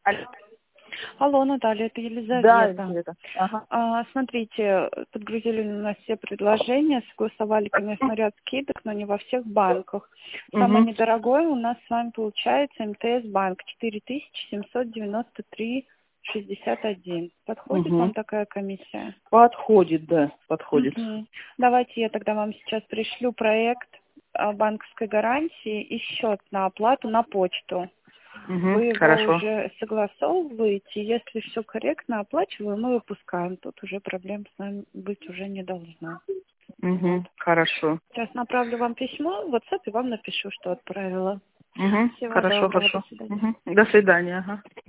Алло. Алло, Наталья, это Да, Елизавета. Елизавета. Ага. Смотрите, подгрузили у нас все предложения, согласовали, конечно, ряд скидок, но не во всех банках. Самое Угу. недорогое у нас с вами получается МТС-банк 4793,61. Подходит Угу. вам такая комиссия? Подходит, да, подходит. Мгм. Давайте я тогда вам сейчас пришлю проект банковской гарантии и счет на оплату на почту. Угу. Вы его Хорошо. уже согласовываете, если все корректно оплачиваем, мы выпускаем. Тут уже проблем с нами быть уже не должно. Вот. Угу. Хорошо. Сейчас направлю вам письмо в WhatsApp и вам напишу, что отправила. Угу. Всего Хорошо, доброго, до хорошо. свидания. Угу. До свидания. Ага.